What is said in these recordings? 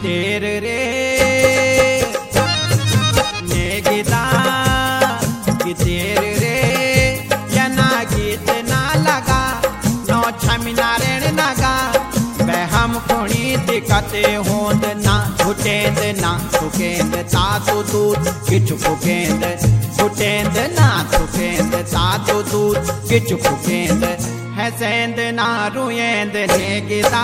तेर रे नेगिदा कि तेर रे यना गीत ना लगा नो छमिनारेण नगा वे हम खुणी दिखते होंद ना छुटेंद ना छुकेंद तातु दूत किच फुकेंद छुटेंद ना छुकेंद तातु दूत किच फुकेंद हसेंद ना रुएंद नेगिदा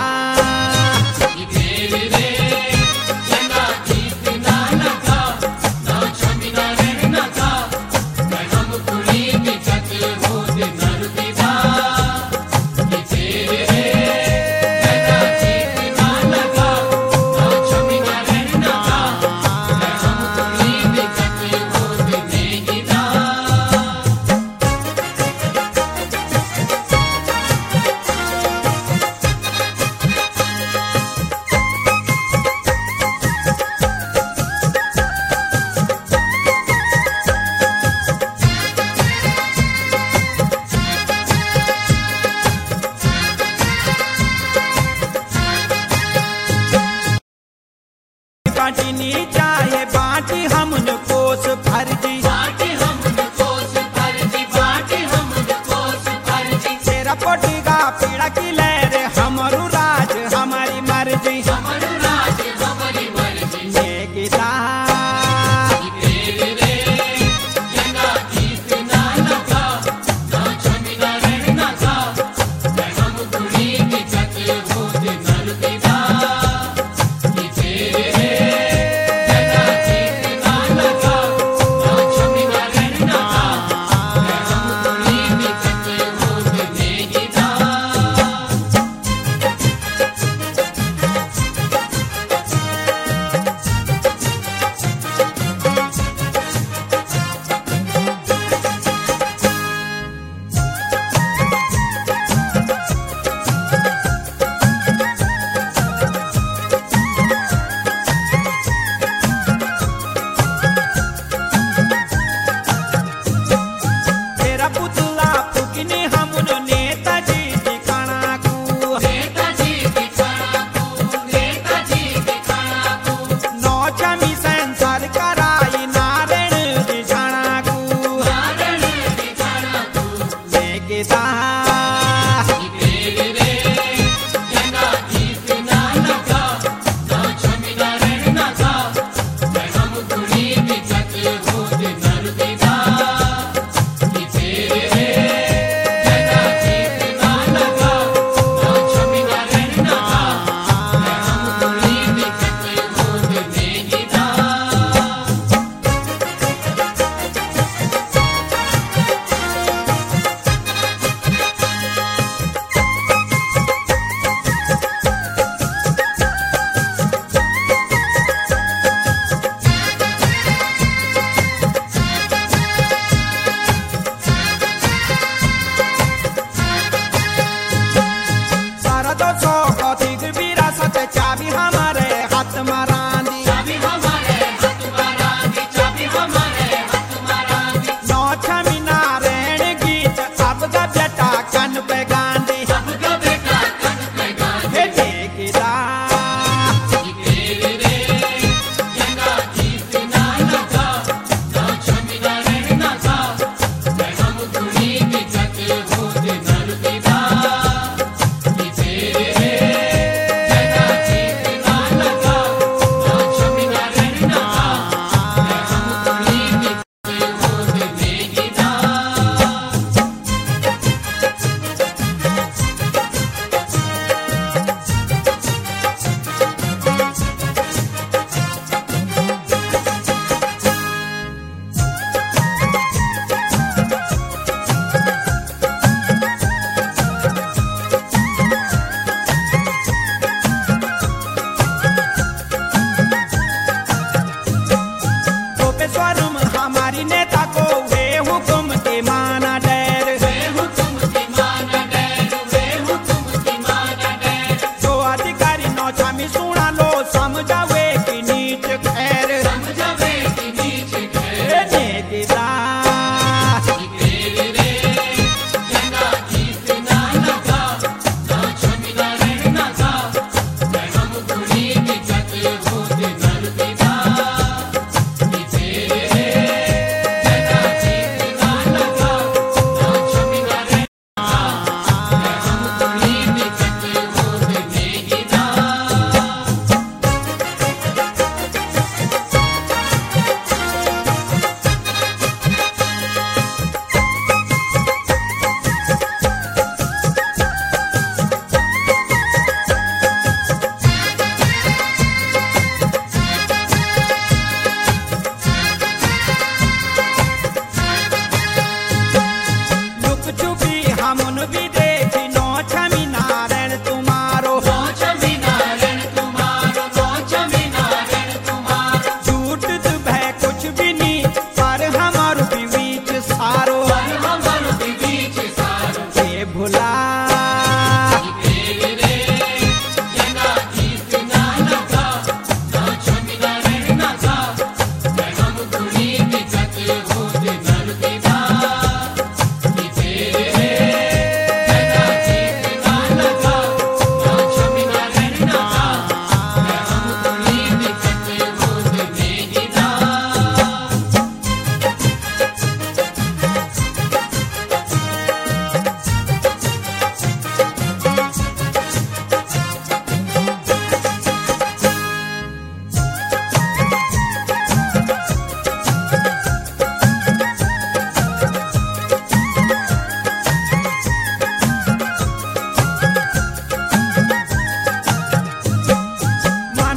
बाटी चाहे बाटी हमन कोस फर्जी बाटी हमन कोस फर्जी बाटी हमन कोस फर्जी तेरा पोटीगा पीड़ा की लहर हमरू राज हमारी मर्जी हमरू राज हमारी मर्जी नेगिदा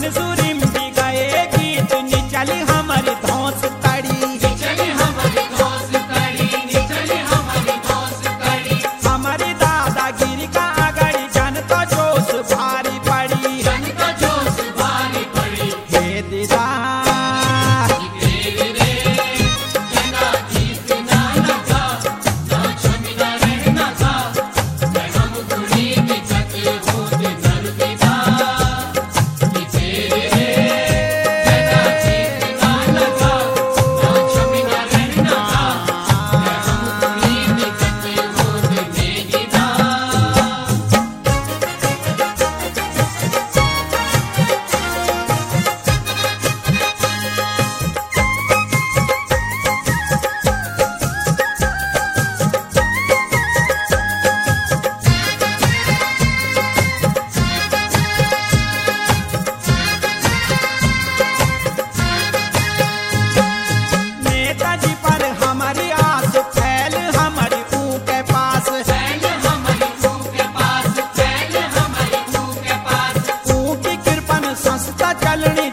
मंसूरी भी गए गीत निचली हमारी धौस तड़ी, निचली हमारी धौस तड़ी, निचली हमारी धौस तड़ी। हमारी दादागिरी का अगड़ी जन तो जोश भारी पड़ी, जन तो जोश भारी पड़ी। हे दीदा तेरे रे जना जीत ना लगा, ना छमिना रहना था, मैं हम गुणी की छत होते नर पिता। तेरे रे जना जीत ना लगा, ना छमिना रहना था, मैं हम गुणी की छत होते नेगिदा। नेताजी पर हमारी आस फैल हमारी ऊ के पास, फैल हमारी मुंह के पास, फैल हमारी मुंह के पास। ऊ की कृपन संस्था चलनी